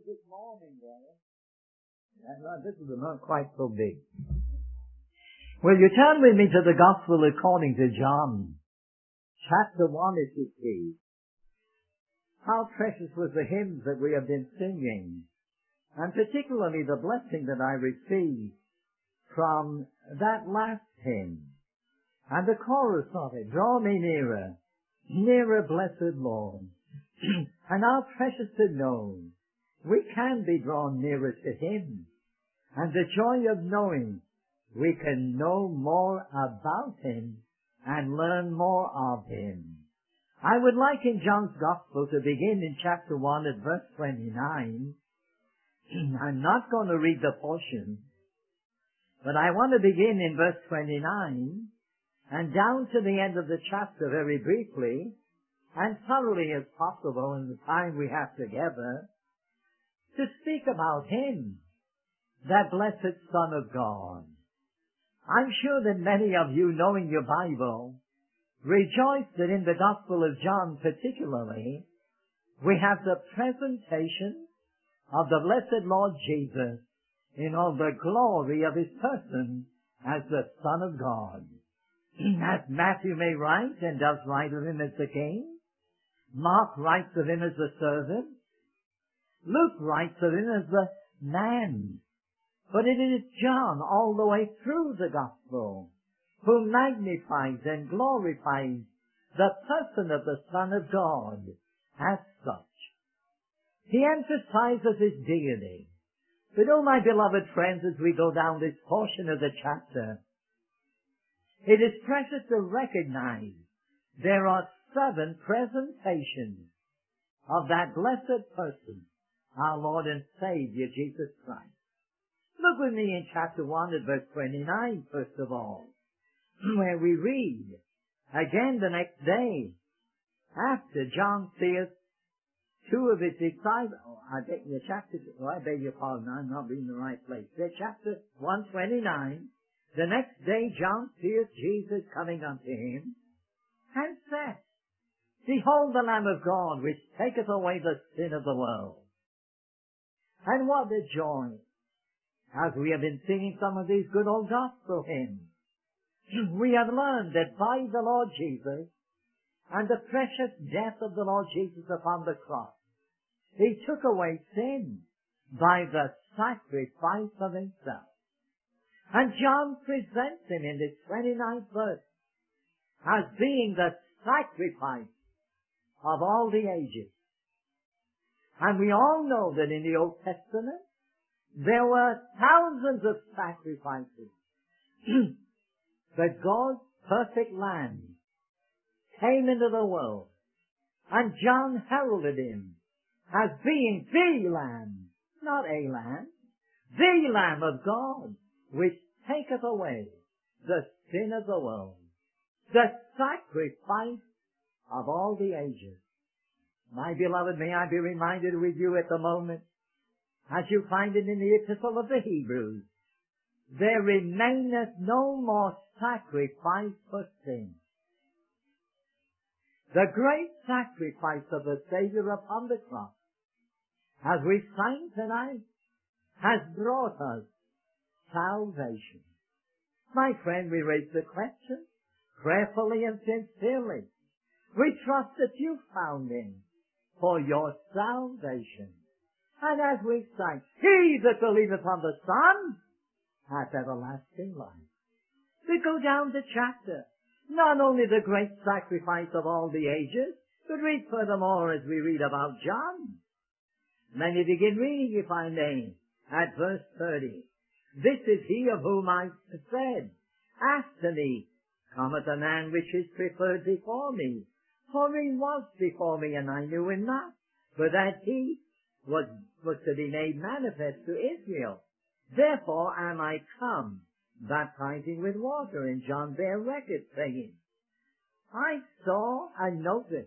this morning, brother. This is not quite so big. Will you turn with me to the Gospel according to John, chapter 1, if you please. How precious was the hymns that we have been singing, and particularly the blessing that I received from that last hymn, and the chorus of it, draw me nearer, nearer, blessed Lord. And how precious to know we can be drawn nearer to Him, and the joy of knowing we can know more about Him and learn more of Him. I would like in John's Gospel to begin in chapter 1 at verse 29. I'm not going to read the portion, but I want to begin in verse 29 and down to the end of the chapter very briefly and thoroughly as possible in the time we have together to speak about Him, that blessed Son of God. I'm sure that many of you, knowing your Bible, rejoice that in the Gospel of John particularly, we have the presentation of the blessed Lord Jesus in all the glory of His person as the Son of God. As Matthew may write and does write of Him as the King, Mark writes of Him as the servant, Luke writes of Him as the man. But it is John all the way through the Gospel who magnifies and glorifies the person of the Son of God as such. He emphasizes His deity. But oh, my beloved friends, as we go down this portion of the chapter, it is precious to recognize there are 7 presentations of that blessed person, our Lord and Savior, Jesus Christ. Look with me in chapter 1 at verse 29, first of all, where we read, again the next day, after John seeth 2 of his disciples, I beg your pardon, I'm not reading the right place. Chapter 129, the next day John seeth Jesus coming unto him, and said, Behold the Lamb of God, which taketh away the sin of the world. And what a joy, as we have been singing some of these good old gospel hymns. We have learned that by the Lord Jesus and the precious death of the Lord Jesus upon the cross, He took away sin by the sacrifice of Himself. And John presents Him in this 29th verse as being the sacrifice of all the ages. And we all know that in the Old Testament, there were thousands of sacrifices. But God's perfect Lamb came into the world, and John heralded Him as being the Lamb, not a lamb, the Lamb of God, which taketh away the sin of the world, the sacrifice of all the ages. My beloved, may I be reminded with you at the moment, as you find it in the Epistle of the Hebrews, there remaineth no more sacrifice for sin. The great sacrifice of the Savior upon the cross, as we sang tonight, has brought us salvation. My friend, we raise the question prayerfully and sincerely. We trust that you found Him for your salvation. And as we sang, He that believeth on the Son hath everlasting life. We go down the chapter. Not only the great sacrifice of all the ages, but read furthermore as we read about John. Let me begin reading, if I may, at verse 30. This is He of whom I said, After me cometh a man which is preferred before me. For He was before me, and I knew Him not, but that He was to be made manifest to Israel. Therefore am I come, baptizing with water. And John bare record, saying, I saw the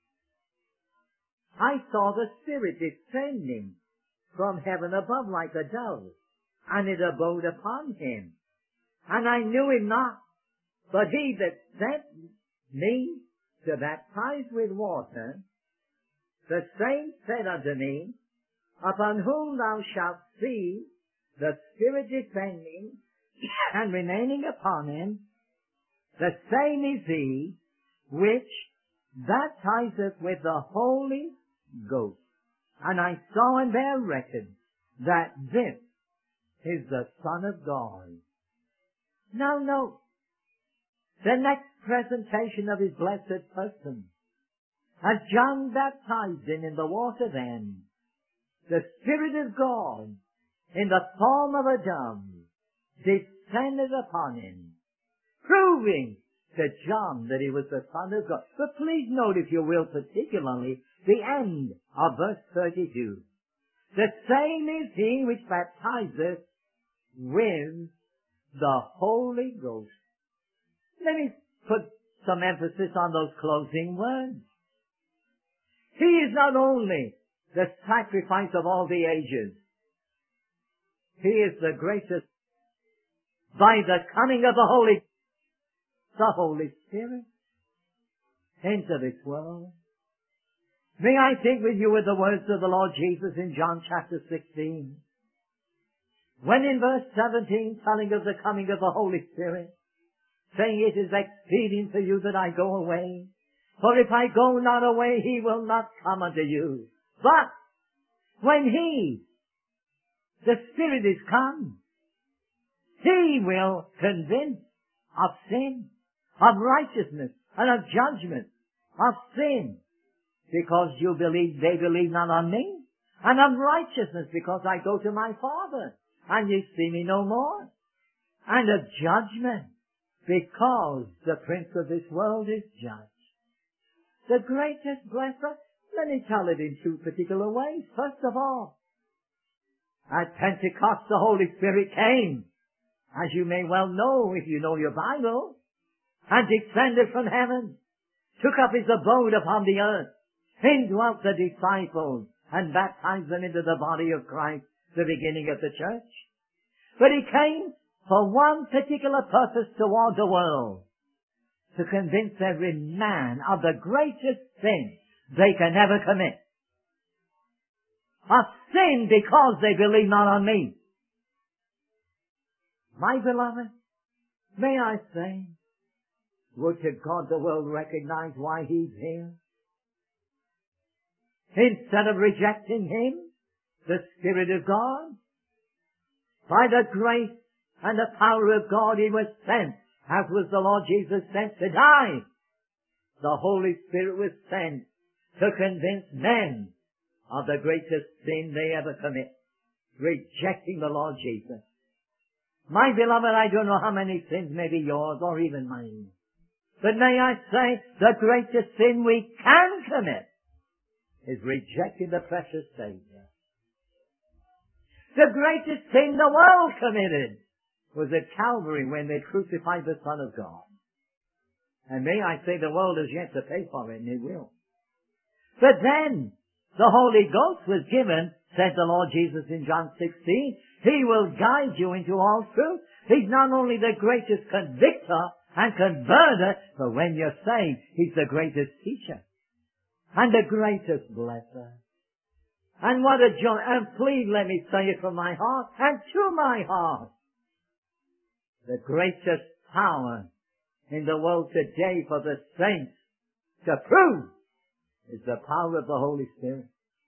Spirit descending from heaven above like a dove, and it abode upon Him. And I knew Him not, but He that sent me to baptize with water, the same said unto me, upon whom thou shalt see the Spirit descending and remaining upon him, the same is he which baptizeth with the Holy Ghost. And I saw and bear record that this is the Son of God. Now note the next presentation of his blessed person. As John baptized him in the water then, the Spirit of God, in the form of a dove, descended upon him, proving to John that he was the Son of God. But please note, if you will, particularly the end of verse 32. The same is he which baptizeth with the Holy Ghost. Let me put some emphasis on those closing words. He is not only the sacrifice of all the ages. He is the greatest by the coming of the Holy Spirit into this world. May I think with you with the words of the Lord Jesus in John chapter 16. When in verse 17 telling of the coming of the Holy Spirit, saying it is expedient for you that I go away. For if I go not away, he will not come unto you. But when he, the Spirit, is come, he will convince of sin, of righteousness, and of judgment, of sin, because they believe not on me, and of righteousness, because I go to my Father, and ye see me no more, and of judgment, because the prince of this world is judged. The greatest blesser, let me tell it in two particular ways. First of all, at Pentecost the Holy Spirit came, as you may well know if you know your Bible, and descended from heaven, took up his abode upon the earth, indwelt the disciples, and baptized them into the body of Christ, the beginning of the church. But he came for one particular purpose toward the world, to convince every man of the greatest sin they can ever commit. Of sin because they believe not on me. My beloved, may I say, would to God the world recognize why he's here? Instead of rejecting him, the Spirit of God, by the grace and the power of God he was sent, as was the Lord Jesus sent to die. The Holy Spirit was sent to convince men of the greatest sin they ever commit, rejecting the Lord Jesus. My beloved, I don't know how many sins may be yours or even mine. But may I say, the greatest sin we can commit is rejecting the precious Savior. The greatest sin the world committed was at Calvary when they crucified the Son of God. And may I say, the world has yet to pay for it, and it will. But then, the Holy Ghost was given, said the Lord Jesus in John 16, he will guide you into all truth. He's not only the greatest convictor and converter, but when you're saved, he's the greatest teacher and the greatest blesser. And what a joy. And please let me say it from my heart and to my heart. The greatest power in the world today for the saints to prove is the power of the Holy Spirit.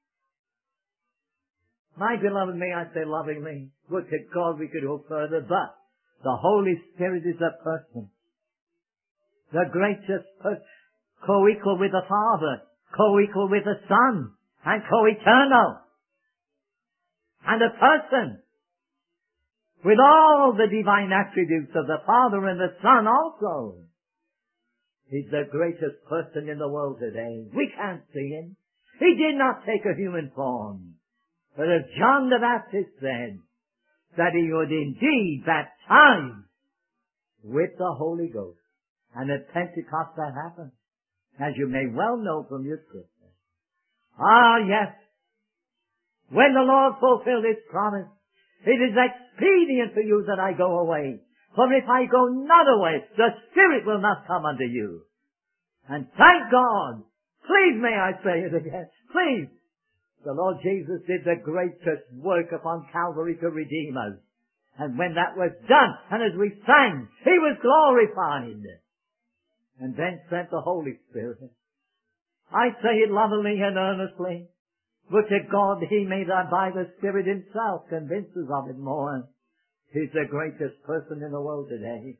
My beloved, may I say lovingly, would to God we could go further, but the Holy Spirit is a person. The greatest person, co-equal with the Father, co-equal with the Son, and co-eternal. And a person with all the divine attributes of the Father and the Son also. He's the greatest person in the world today. We can't see him. He did not take a human form. But as John the Baptist said, that he would indeed baptize with the Holy Ghost. And at Pentecost that happened, as you may well know from your scripture. Ah, yes. When the Lord fulfilled his promise, it is expedient for you that I go away. For if I go not away, the Spirit will not come unto you. And thank God, please may I say it again, please, The Lord Jesus did the greatest work upon Calvary to redeem us. And when that was done, and as we sang, He was glorified. And then sent the Holy Spirit. I say it lovingly and earnestly. Would to God He may that by the Spirit Himself convince us of it more. He's the greatest person in the world today.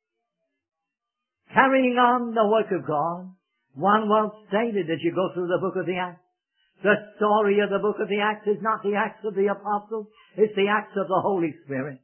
Carrying on the work of God, one well stated as you go through the book of the Acts. The story of the book of the Acts is not the Acts of the Apostles, it's the Acts of the Holy Spirit.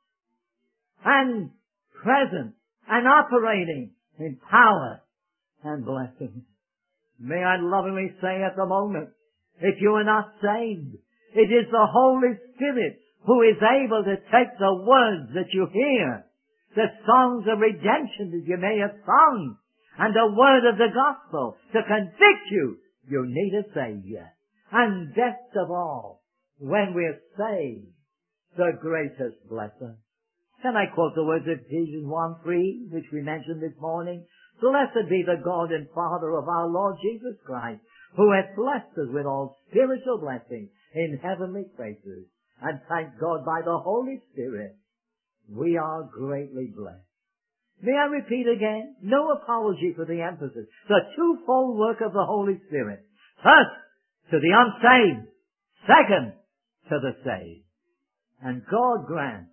And present and operating in power and blessings. May I lovingly say at the moment, if you are not saved, it is the Holy Spirit who is able to take the words that you hear, the songs of redemption that you may have sung, and the word of the gospel to convict you. You need a Savior. And best of all, when we're saved, the greatest blessing. Can I quote the words of Ephesians 1:3, which we mentioned this morning? Blessed be the God and Father of our Lord Jesus Christ, who hath blessed us with all spiritual blessings in heavenly places. And thank God by the Holy Spirit, we are greatly blessed. May I repeat again? No apology for the emphasis. The twofold work of the Holy Spirit. First, to the unsaved. Second, to the saved. And God grants,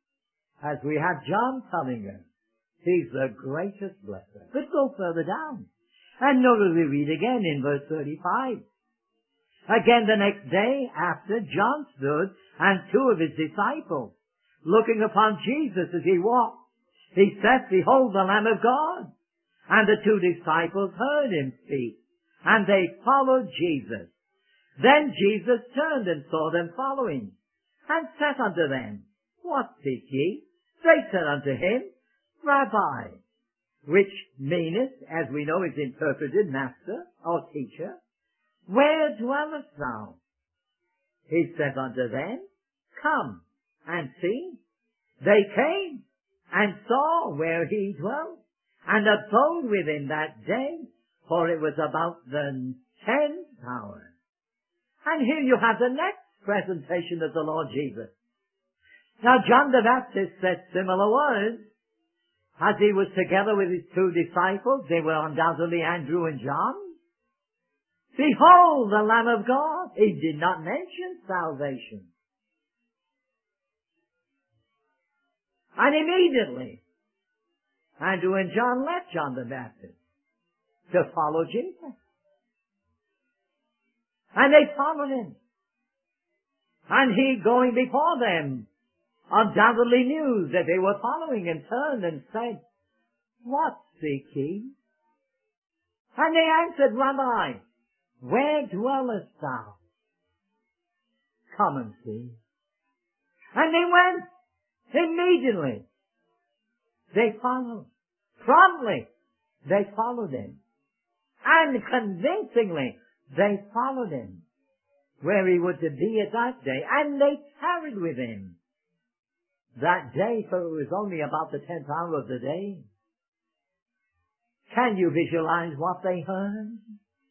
as we have John telling us, He's the greatest blesser. Let's go further down. And notice we read again in verse 35. Again the next day after, John stood and two of his disciples, looking upon Jesus as He walked. He said, Behold the Lamb of God. And the two disciples heard Him speak, and they followed Jesus. Then Jesus turned and saw them following, and said unto them, What seek ye? They said unto Him, Rabbi, which meaneth, as we know is interpreted, Master or Teacher, where dwellest thou? He said unto them, Come and see. They came and saw where He dwelt, and abode with Him that day, for it was about the 10th hour. And here you have the next presentation of the Lord Jesus. Now John the Baptist said similar words. As he was together with his two disciples, they were undoubtedly Andrew and John. Behold the Lamb of God. He did not mention salvation. And immediately, Andrew and John left John the Baptist to follow Jesus. And they followed Him. And He, going before them, undoubtedly knew that they were following, and turned and said, What seek ye? And they answered, Rabbi, where dwellest thou? Come and see. And they went immediately. They followed. Promptly, they followed Him. And convincingly, they followed Him where He would to be at that day. And they tarried with Him that day, for it was only about the 10th hour of the day. Can you visualize what they heard?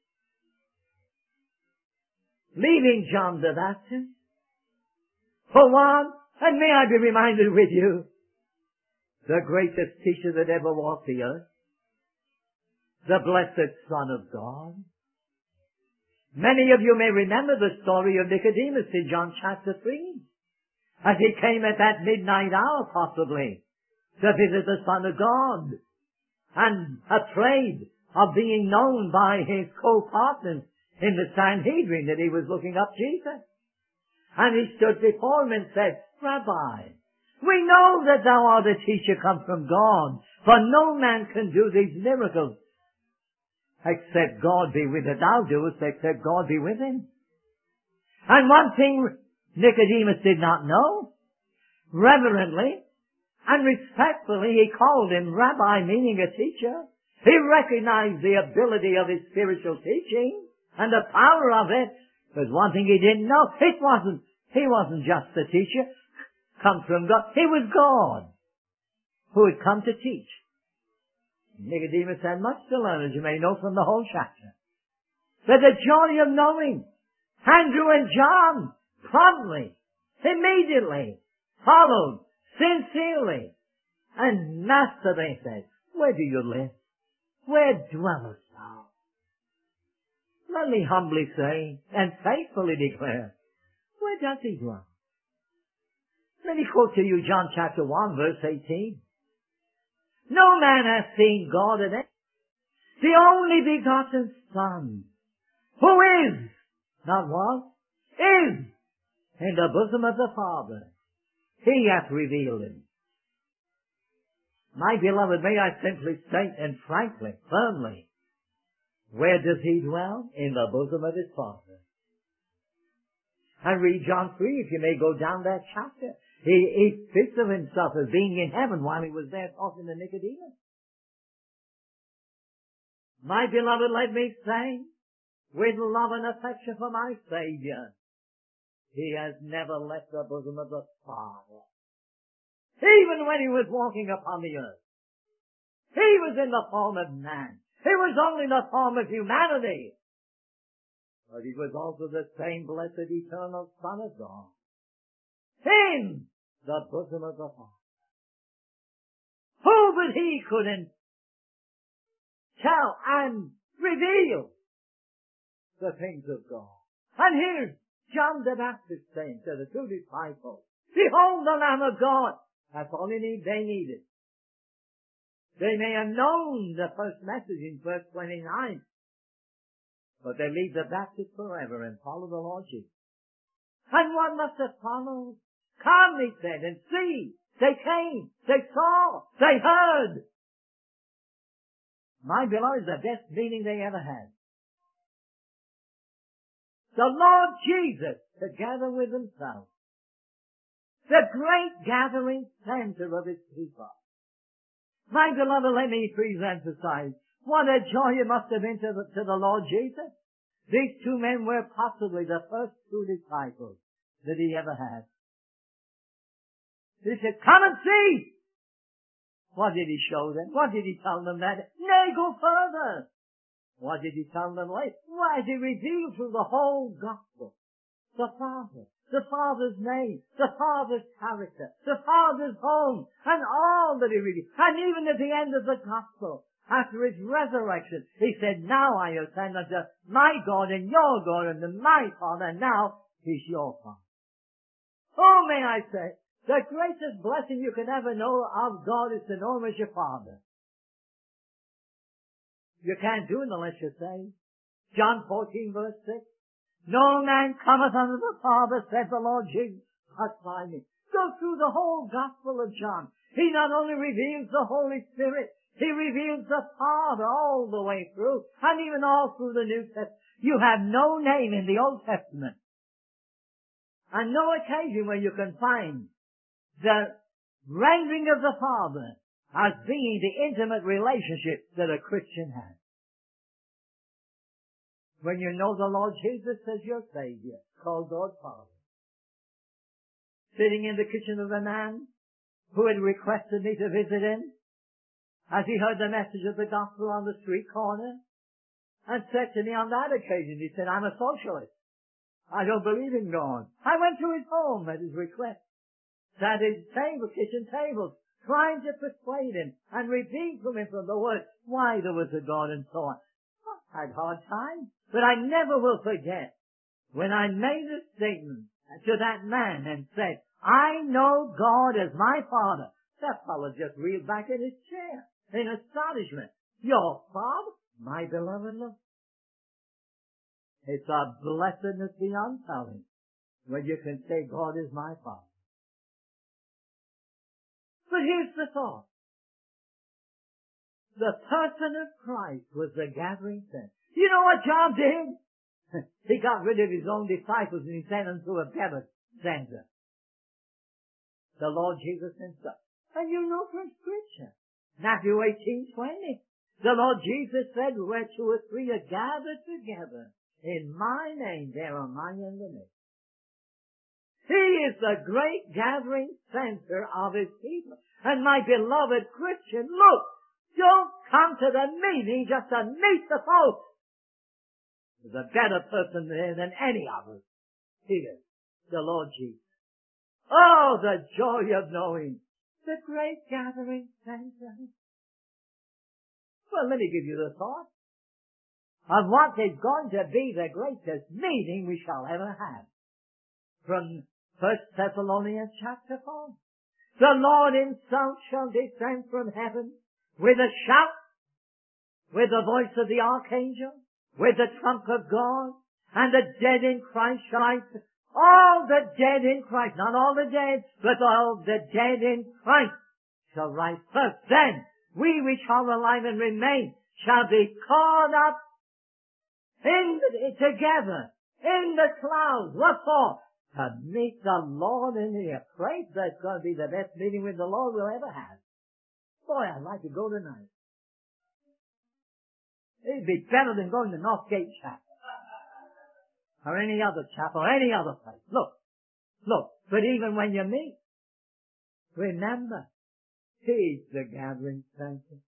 Leaving John the Baptist for one, and may I be reminded with you, the greatest teacher that ever walked the earth, the blessed Son of God. Many of you may remember the story of Nicodemus in John chapter 3. As he came at that midnight hour, possibly, to visit the Son of God, and afraid of being known by his co-partners in the Sanhedrin that he was looking up Jesus. And he stood before him and said, Rabbi, we know that thou art a teacher come from God, for no man can do these miracles except God be with it. Thou doest except God be with him. And one thing Nicodemus did not know. Reverently and respectfully, he called him Rabbi, meaning a teacher. He recognized the ability of his spiritual teaching and the power of it. But one thing he didn't know, he wasn't just a teacher, come from God. He was God who had come to teach. Nicodemus had much to learn, as you may know from the whole chapter. But the joy of knowing Andrew and John promptly, immediately, followed, sincerely. And Master, they said, where do you live? Where dwellest thou? Let me humbly say, and faithfully declare, where does he dwell? Let me quote to you John chapter 1, verse 18. No man has seen God at any. The only begotten Son, who is, not was, is in the bosom of the Father. He hath revealed him. My beloved, may I simply state and frankly, firmly, where does he dwell? In the bosom of his Father. And read John 3, if you may go down that chapter. He speaks of himself as being in heaven while he was there talking to Nicodemus. My beloved, let me say, with love and affection for my Savior, he has never left the bosom of the Father. Even when he was walking upon the earth, he was in the form of man. He was only in the form of humanity. But he was also the same blessed eternal Son of God. In the bosom of the Father. Who but he couldn't tell and reveal the things of God? And here's John the Baptist saying to the two disciples, behold the Lamb of God. That's all they needed. They may have known the first message in verse 29, but they leave the Baptist forever and follow the Lord Jesus. And what must have followed? Come, he said, and see. They came, they saw, they heard. My beloved, the best meeting they ever had. The Lord Jesus together with himself. The great gathering center of his people. My beloved, let me please emphasize what a joy it must have been to the Lord Jesus. These two men were possibly the first two disciples that he ever had. He said, come and see. What did he show them? What did he tell them that? Nay, go further. What did he tell them later? Why, he revealed through the whole gospel the Father, the Father's name, the Father's character, the Father's home, and all that he revealed. And even at the end of the gospel, after his resurrection, he said, now I ascend unto my God and your God and to my Father, and now he's your Father. Oh, may I say, the greatest blessing you can ever know of God is to know him as your Father. You can't do it unless you say, John 14 verse 6, no man cometh unto the Father, said the Lord Jesus, but by me. Go through the whole Gospel of John. He not only reveals the Holy Spirit, he reveals the Father all the way through, and even all through the New Testament. You have no name in the Old Testament, and no occasion where you can find the rendering of the Father as being the intimate relationship that a Christian has. When you know the Lord Jesus as your Savior, called God Father. Sitting in the kitchen of a man who had requested me to visit him, as he heard the message of the gospel on the street corner, and said to me on that occasion, he said, I'm a socialist. I don't believe in God. I went to his home at his request, sat at his table, kitchen table, trying to persuade him and repeat from him from the Word why there was a God and so on. I had a hard time, but I never will forget when I made a statement to that man and said, I know God as my Father. That fellow just reeled back in his chair in astonishment. Your Father? My beloved, look. It's a blessedness beyond telling when you can say God is my Father. But here's the thought. The person of Christ was the gathering center. You know what John did? He got rid of his own disciples and he sent them to a better center. The Lord Jesus himself. And you know from Scripture, Matthew 18:20, the Lord Jesus said, where two or three are gathered together in my name, there am I in the midst. He is the great gathering center of his people. And my beloved Christian, look, don't come to the meeting just to meet the folks. is a better person there than any of us. Here, the Lord Jesus. Oh, the joy of knowing the great gathering center. Well, let me give you the thought of what is going to be the greatest meeting we shall ever have. From 1 Thessalonians chapter 4. The Lord himself shall descend from heaven with a shout, with the voice of the archangel, with the trump of God, and the dead in Christ shall rise. All the dead in Christ, not all the dead, but all the dead in Christ shall rise first. Then we which are alive and remain shall be caught up together in the clouds. What for? To meet the Lord in the air. Praise, that's going to be the best meeting with the Lord we'll ever have. Boy, I'd like to go tonight. It'd be better than going to Northgate Chapel or any other chapel or any other place. Look. But even when you meet, remember, He's the gathering center.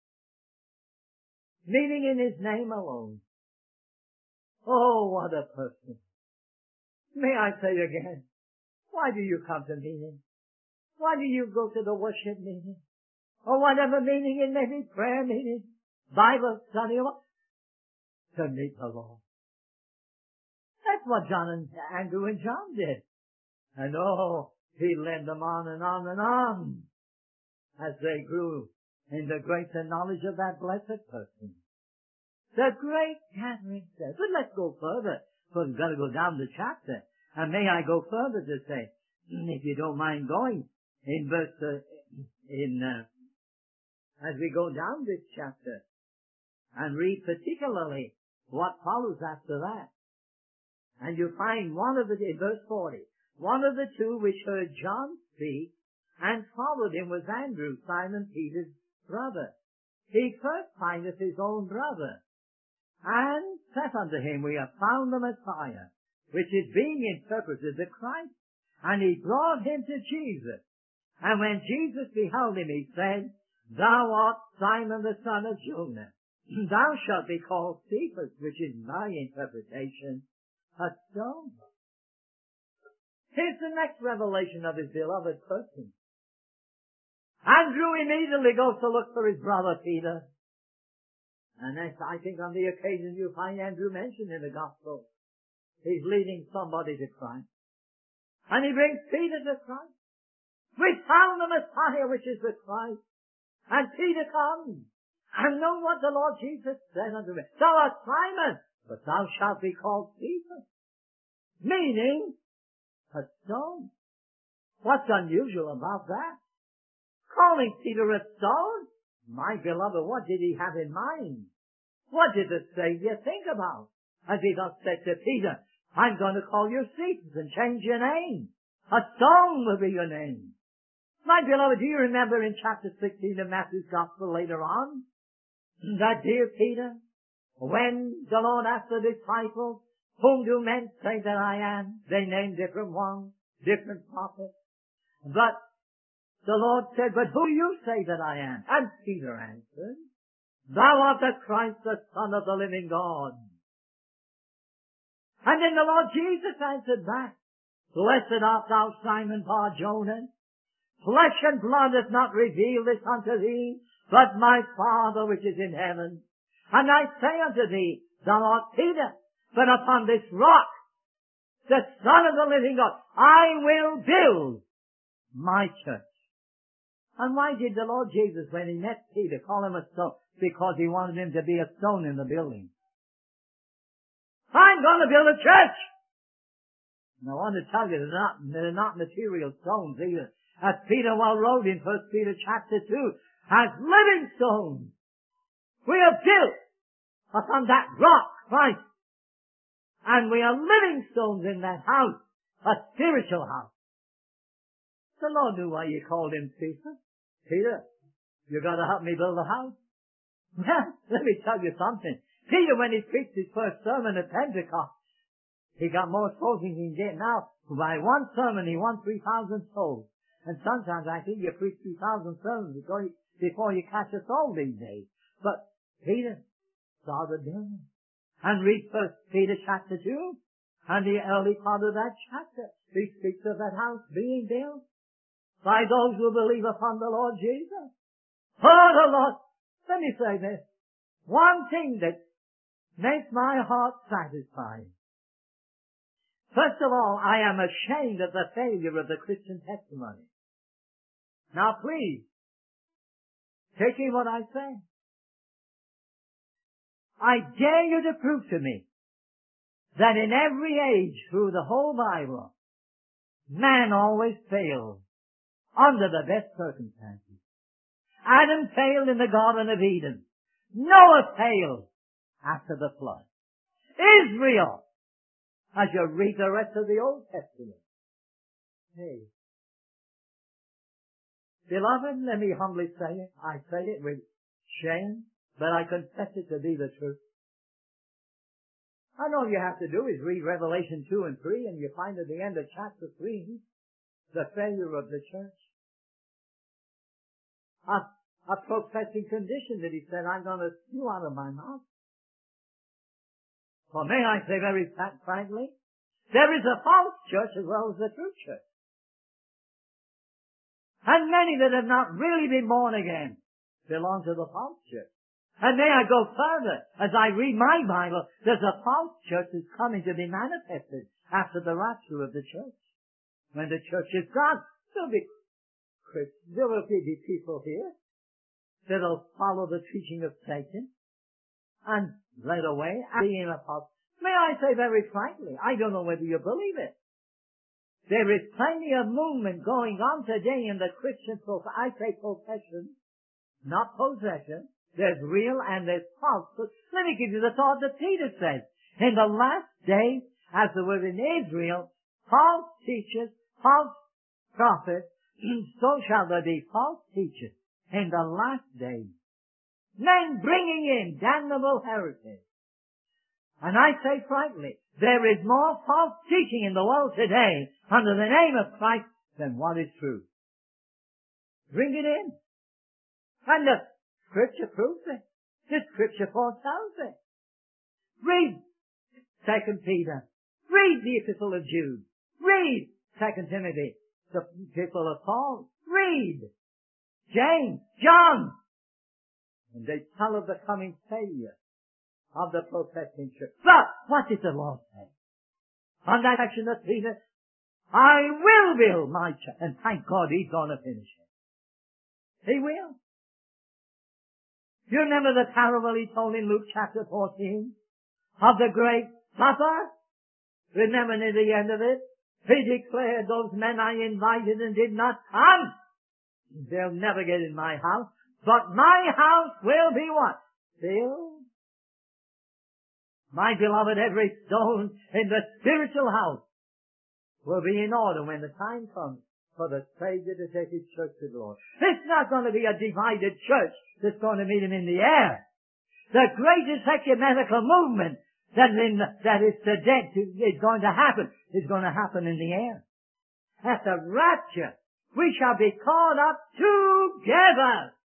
Meeting in His name alone. Oh, what a person. May I say again, why do you come to meeting? Why do you go to the worship meeting? Or whatever meeting it may be, prayer meeting, Bible study, to meet the Lord. That's what John and Andrew and John did. And oh, He led them on and on and on as they grew in the grace and knowledge of that blessed person. The great gathering says, but let's go further, because we've got to go down the chapter. And may I go further to say, if you don't mind going, in verse, as we go down this chapter, and read particularly what follows after that. And you find in verse 40, one of the two which heard John speak and followed him was Andrew, Simon Peter's brother. He first findeth his own brother, and said unto him, We have found the Messiah, which is being interpreted the Christ. And he brought him to Jesus. And when Jesus beheld him, he said, Thou art Simon the son of Jonah. Thou shalt be called Cephas, which is my interpretation, a stone. Here's the next revelation of his beloved person. Andrew immediately goes to look for his brother Peter. And that's, I think, on the occasion you find Andrew mentioned in the Gospel. He's leading somebody to Christ. And he brings Peter to Christ. We found the Messiah, which is the Christ. And Peter comes. And know what the Lord Jesus said unto him. Thou art Simon, but thou shalt be called Cephas. Meaning, a stone. What's unusual about that? Calling Peter a stone? My beloved, what did he have in mind? What did the Savior think about? As he thus said to Peter, I'm going to call you Cephas and change your name. A stone will be your name. My beloved, do you remember in chapter 16 of Matthew's Gospel later on, that dear Peter, when the Lord asked the disciples, whom do men say that I am? They named different ones, different prophets. But the Lord said, but who do you say that I am? And Peter answered, Thou art the Christ, the Son of the living God. And then the Lord Jesus answered back, Blessed art thou, Simon Bar-Jonah. Flesh and blood hath not revealed this unto thee, but my Father which is in heaven. And I say unto thee, Thou art Peter, but upon this rock, the Son of the living God, I will build my church. And why did the Lord Jesus, when he met Peter, call him a stone? Because he wanted him to be a stone in the building. I'm going to build a church! And I want to tell you, they're not material stones either. As Peter well wrote in 1 Peter chapter 2, as living stones, we are built upon that rock, Christ. And we are living stones in that house, a spiritual house. The Lord knew why you called him Cephas. Peter, you got to help me build a house. Well, let me tell you something. Peter, when he preached his first sermon at Pentecost, he got more souls than he can get now. By one sermon, he won 3,000 souls. And sometimes I think you preach 2,000 sermons before you catch a soul these days. But Peter started building. And read 1 Peter chapter 2, and the early part of that chapter. He speaks of that house being built by those who believe upon the Lord Jesus. Oh, the Lord, let me say this. One thing that makes my heart satisfied. First of all, I am ashamed of the failure of the Christian testimony. Now please, take in what I say. I dare you to prove to me that in every age through the whole Bible, man always fails under the best circumstances. Adam failed in the Garden of Eden. Noah failed after the flood. Israel, as you read the rest of the Old Testament. Hey. Beloved, let me humbly say it. I say it with shame, but I confess it to be the truth. And all you have to do is read Revelation 2 and 3, and you find at the end of chapter 3 the failure of the church. A professing condition that he said, I'm going to spew out of my mouth. For may I say very frankly, there is a false church as well as a true church. And many that have not really been born again belong to the false church. And may I go further, as I read my Bible, there's a false church that's coming to be manifested after the rapture of the church. When the church is gone, there will be people here that'll follow the teaching of Satan and led away and being apostle. May I say very frankly, I don't know whether you believe it. There is plenty of movement going on today in the Christian I say profession, not possession. There's real and there's false. But let me give you the thought that Peter says. In the last days, as there were in Israel, false teachers, false prophets, so shall there be false teachers in the last days. Men bringing in damnable heresies. And I say frankly, there is more false teaching in the world today under the name of Christ than what is true. Bring it in. And the Scripture proves it. The Scripture foretells it. Read 2 Peter. Read the Epistle of Jude. Read 2 Timothy, the Epistle of Paul. Read James, John. And they tell of the coming failure of the professing church. But what did the Lord say? On that action of Peter, I will build my church. And thank God He's going to finish it. He will. You remember the parable He told in Luke chapter 14 of the great supper? Remember near the end of it, He declared, those men I invited and did not come, they'll never get in my house, but my house will be what? Filled. My beloved, every stone in the spiritual house will be in order when the time comes for the Savior to take His church to glory. It's not going to be a divided church that's going to meet Him in the air. The greatest ecumenical movement that is going to happen is going to happen in the air. At the rapture, we shall be caught up together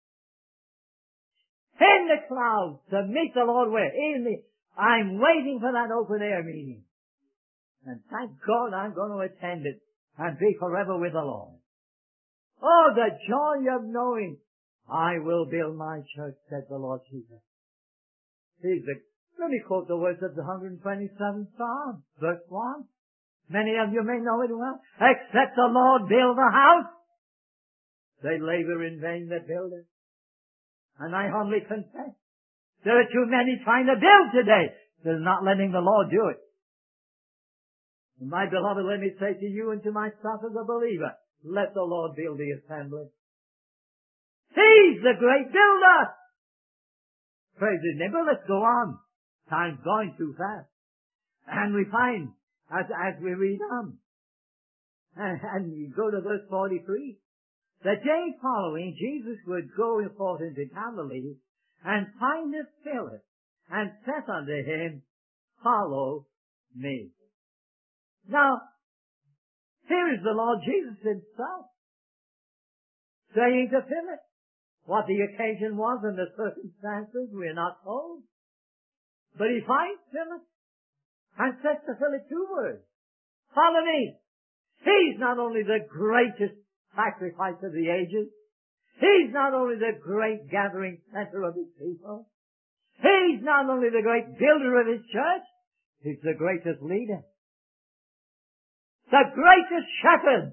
in the clouds to meet the Lord where? I'm waiting for that open air meeting. And thank God I'm going to attend it and be forever with the Lord. Oh, the joy of knowing I will build my church, said the Lord Jesus. Let me quote the words of the 127th Psalm, verse 1. Many of you may know it well. Except the Lord build a house, they labor in vain that build it. And I humbly confess, there are too many trying to build today. They're not letting the Lord do it. And my beloved, let me say to you and to myself as a believer, let the Lord build the assembly. He's the great builder. Praise His name. But let's go on. Time's going too fast. And we find, as we read on, and you go to verse 43, the day following, Jesus would go forth into Galilee, and findeth Philip, and saith unto him, follow me. Now, here is the Lord Jesus Himself saying to Philip, what the occasion was and the circumstances, we're not told. But he finds Philip and says to Philip 2 words. Follow me. He's not only the greatest sacrifice of the ages. He's not only the great gathering center of his people. He's not only the great builder of his church. He's the greatest leader. The greatest shepherd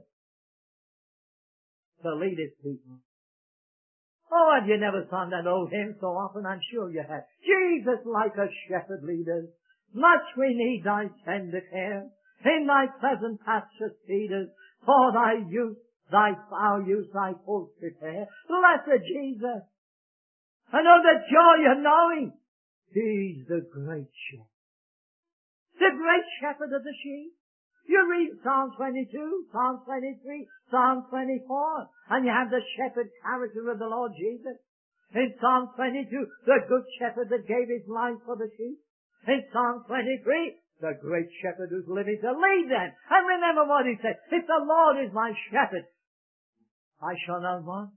to lead his people. Oh, have you never sung that old hymn so often? I'm sure you have. Jesus like a shepherd leader. Much we need thy tender care. In thy pleasant pasture feed us. For thy use, our use, thy fold prepare. Blessed Jesus. I know the joy of knowing he's the great shepherd. The great shepherd of the sheep. You read Psalm 22, Psalm 23, Psalm 24, and you have the shepherd character of the Lord Jesus. In Psalm 22, the good shepherd that gave his life for the sheep. In Psalm 23, the great shepherd who's living to lead them. And remember what he said, if the Lord is my shepherd, I shall not want.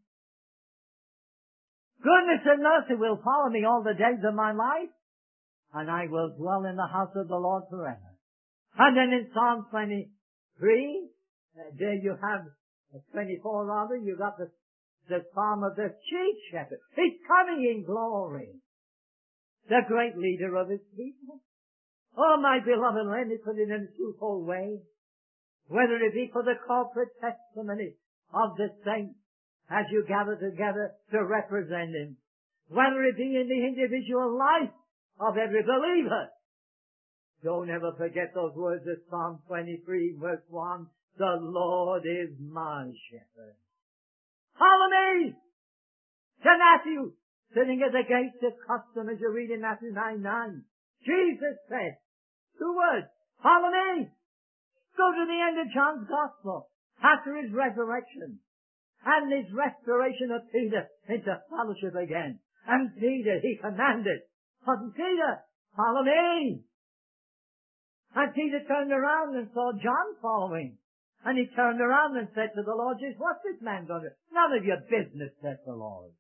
Goodness and mercy will follow me all the days of my life, and I will dwell in the house of the Lord forever. And then in Psalm 23, there you have, 24 rather, you got the Psalm of the chief shepherd. He's coming in glory. The great leader of his people. Oh, my beloved, let me put it in a twofold way. Whether it be for the corporate testimony of the saints as you gather together to represent him. Whether it be in the individual life of every believer. Don't ever forget those words of Psalm 23 verse 1. The Lord is my shepherd. Follow me to Matthew, sitting at the gates of custom as you read in Matthew 9:9. Jesus said, 2 words, follow me. Go to the end of John's Gospel after his resurrection and his restoration of Peter into fellowship again. And Peter, he commanded, Peter, follow me. And Peter turned around and saw John following. And he turned around and said to the Lord Jesus, what's this man going to do? None of your business, said the Lord.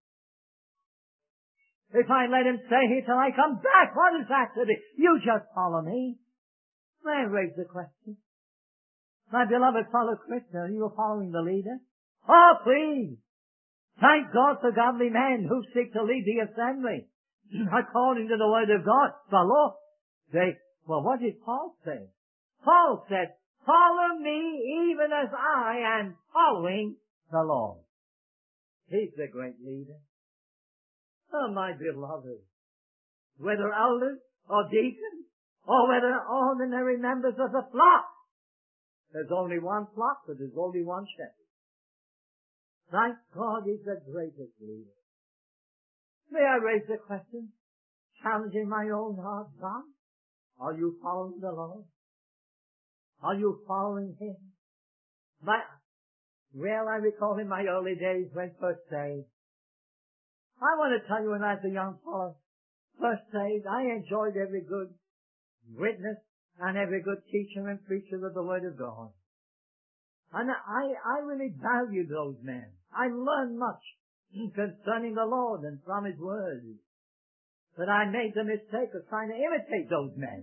If I let him stay here till I come back, what is that to do? You just follow me. May I raise the question? My beloved fellow Christian, are you following the leader? Oh, please. Thank God for godly men who seek to lead the assembly according to the word of God. The law. Well, what did Paul say? Paul said, follow me even as I am following the Lord. He's the great leader. Oh, my beloved. Whether elders or deacons or whether ordinary members of the flock, there's only one flock, but there's only one shepherd. Thank God he's the greatest leader. May I raise the question, challenging my own heart, God? Are you following the Lord? Are you following him? I recall in my early days when first saved. I want to tell you when I was a young fellow, first saved, I enjoyed every good witness and every good teacher and preacher of the Word of God. And I really valued those men. I learned much concerning the Lord and from His Word. But I made the mistake of trying to imitate those men.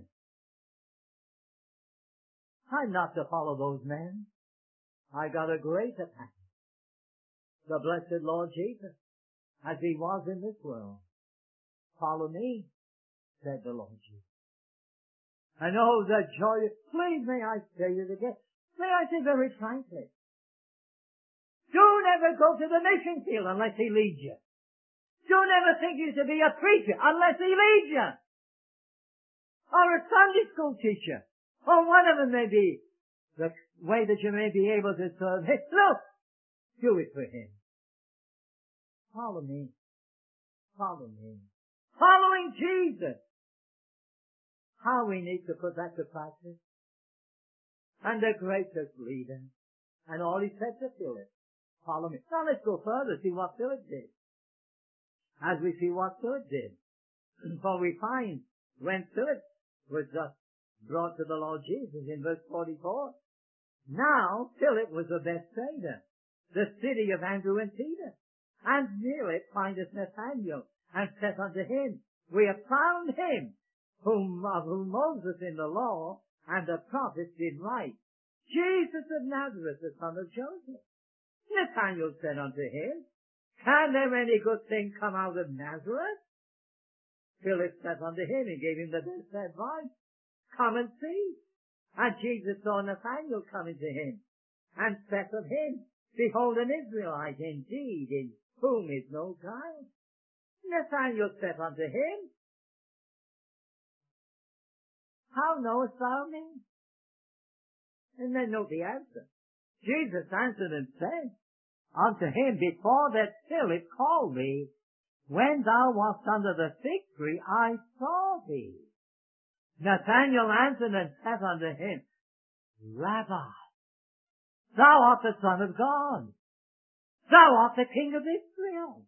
I'm not to follow those men. I got a greater pattern. The blessed Lord Jesus, as He was in this world. Follow me, said the Lord Jesus. And oh, the joy. Please, may I say it again. May I say very frankly. Don't ever go to the mission field unless He leads you. Don't ever think you to be a preacher unless He leads you. Or a Sunday school teacher. Or whatever may be the way that you may be able to serve Him. Look, do it for Him. Follow me. Follow me. Following Jesus. How we need to put that to practice. And the greatest leader. And all he said to Philip, follow me. Now let's go further, see what Philip did. As we see what Philip did. For we find when Philip was brought to the Lord Jesus in verse 44. Now Philip was of Bethsaida, the city of Andrew and Peter. And Philip findeth Nathanael, and saith unto him, we have found him of whom Moses in the law and the prophets did write. Jesus of Nazareth, the son of Joseph. Nathanael said unto him, Can there any good thing come out of Nazareth? Philip said unto him and gave him the best advice. Come and see. And Jesus saw Nathanael coming to him, and said of him, Behold an Israelite indeed, in whom is no guile. Nathanael said unto him, How knowest thou me? And then note the answer. Jesus answered and said unto him, Before that Philip called thee, when thou wast under the fig tree, I saw thee. Nathanael answered and said unto him, Rabbi, thou art the Son of God. Thou art the King of Israel.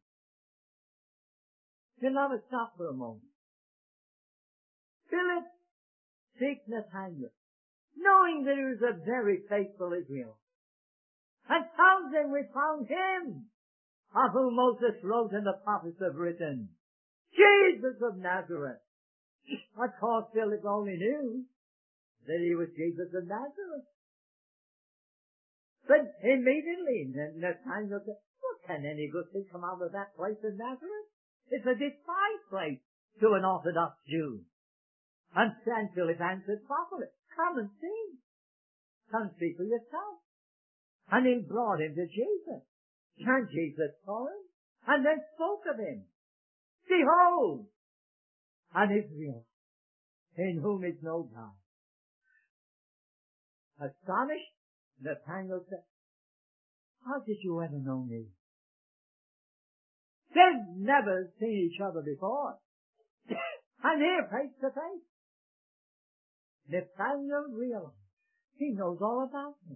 Beloved, stop for a moment. Philip seeks Nathanael, knowing that he was a very faithful Israel, and found him, we found him, of whom Moses wrote and the prophets have written, Jesus of Nazareth. Of course, Philip only knew that he was Jesus of Nazareth. But immediately, Nathanael said, What can any good thing come out of that place in Nazareth? It's a despised place to an Orthodox Jew. And Philip answered properly, Come and see. Come and see for yourself. And he brought him to Jesus. And Jesus saw him, and then spoke of him. Behold, an Israel, in whom is no guile. Astonished, Nathanael said, How did you ever know me? They've never seen each other before. And here, face to face. Nathanael realized he knows all about me.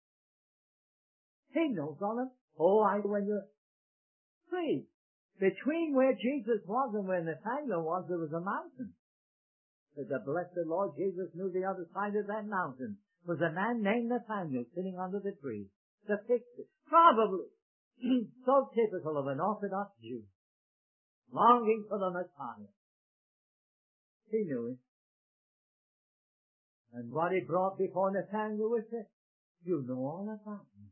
He knows all of when you're free. Between where Jesus was and where Nathanael was, there was a mountain. But the blessed Lord Jesus knew the other side of that mountain was a man named Nathanael sitting under the tree. The fig tree. Probably so typical of an Orthodox Jew, longing for the Messiah. He knew it. And what he brought before Nathanael was this. You know all about me.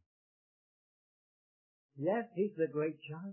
Yes, he's the great judge.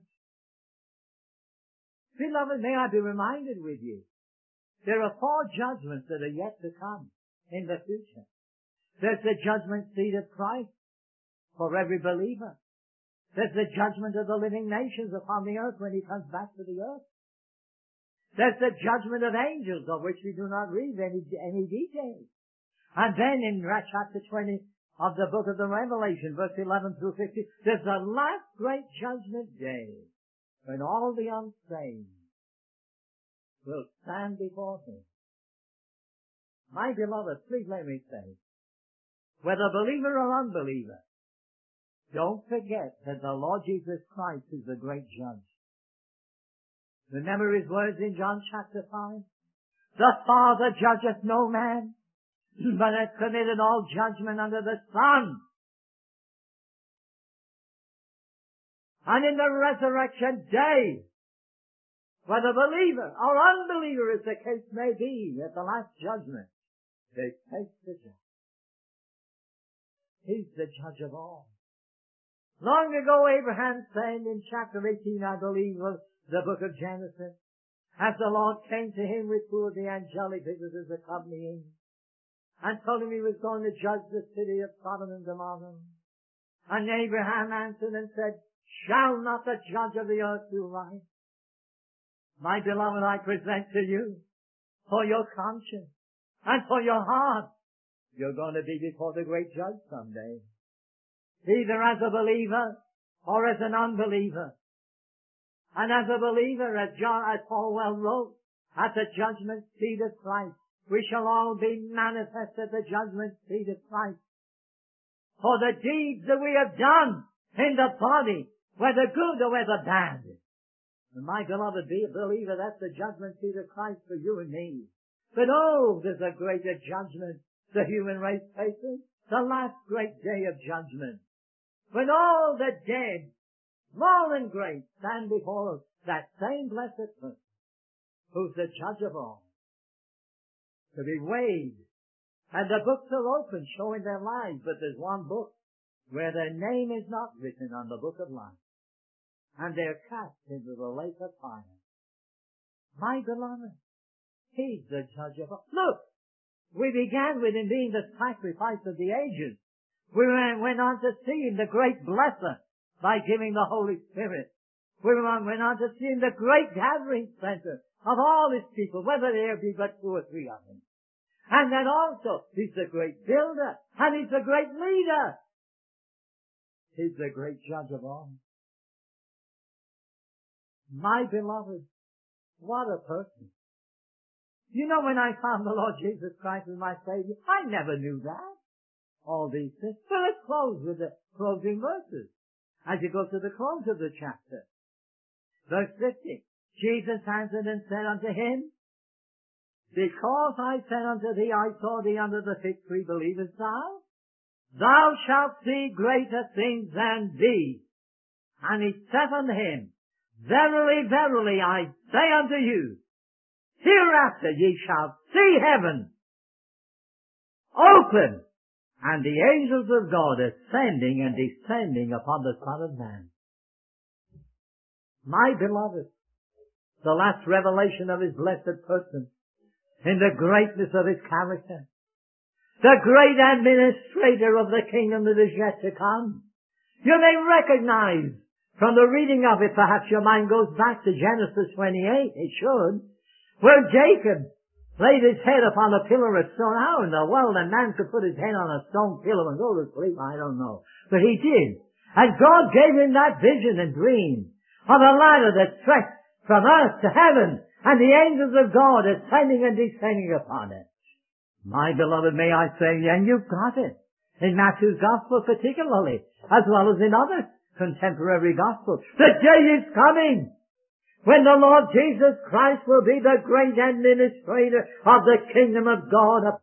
Beloved, may I be reminded with you, there are 4 judgments that are yet to come in the future. There's the judgment seat of Christ for every believer. There's the judgment of the living nations upon the earth when he comes back to the earth. There's the judgment of angels, of which we do not read any details. And then in chapter 20 of the book of the Revelation, verse 11 through 15, there's the last great judgment day when all the unsaved will stand before him. My beloved, please let me say, whether believer or unbeliever, don't forget that the Lord Jesus Christ is the great judge. Remember his words in John chapter 5? The Father judgeth no man, but hath committed all judgment unto the Son. And in the resurrection day, whether believer or unbeliever, as the case may be, at the last judgment, they face the judge. He's the judge of all. Long ago, Abraham said in chapter 18, I believe, of the book of Genesis, as the Lord came to him with 2 of the angelic visitors accompanying, and told him he was going to judge the city of Sodom and Gomorrah. And Abraham answered and said, Shall not the judge of the earth do right? My beloved, I present to you, for your conscience and for your heart, you're going to be before the great judge someday. Either as a believer or as an unbeliever. And as a believer, as Paul well wrote, at the judgment seat of Christ, we shall all be manifest at the judgment seat of Christ. For the deeds that we have done in the body, whether good or whether bad. And my beloved believer, that's the judgment seat of Christ for you and me. But oh, there's a greater judgment the human race faces. The last great day of judgment. When all the dead, small and great, stand before that same blessed person, who's the judge of all. to be weighed. And the books are open, showing their lives, but there's one book where their name is not written on the book of life. And they're cast into the lake of fire. My beloved, He's the judge of all. Look, we began with Him being the sacrifice of the ages. We went on to see Him, the great blesser, by giving the Holy Spirit. We went on to see Him, the great gathering center of all His people, whether there be but 2 or 3 of them. And then also, He's the great builder, and He's the great leader. He's the great judge of all. My beloved, what a person. You know, when I found the Lord Jesus Christ as my Savior, I never knew that. All these things. So let's close with the closing verses. As you go to the close of the chapter. Verse 50. Jesus answered and said unto him, Because I said unto thee, I saw thee under the fig tree, believest thou? Thou shalt see greater things than these. And he said unto him, Verily, verily, I say unto you, hereafter ye shall see heaven open, and the angels of God ascending and descending upon the Son of Man. My beloved, the last revelation of His blessed person, in the greatness of His character, the great administrator of the kingdom that is yet to come. You may recognize from the reading of it, perhaps your mind goes back to Genesis 28, it should, where Jacob laid his head upon a pillar of stone. How in the world a man could put his head on a stone pillar and go to sleep, I don't know. But he did. And God gave him that vision and dream of a ladder that stretched from earth to heaven, and the angels of God ascending and descending upon it. My beloved, may I say, and you've got it. In Matthew's Gospel particularly, as well as in other contemporary Gospels. The day is coming when the Lord Jesus Christ will be the great administrator of the kingdom of God